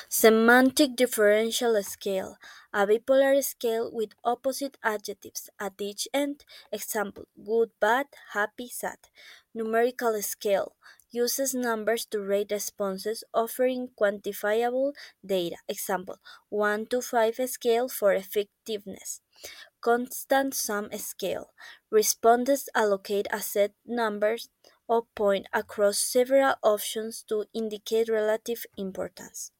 Semantic differential scale, a bipolar scale with opposite adjectives at each end. Example, good, bad, happy, sad. Numerical scale uses numbers to rate responses, offering quantifiable data. Example, 1 to 5 scale for effectiveness. Constant sum scale. Respondents allocate a set numbers or point across several options to indicate relative importance.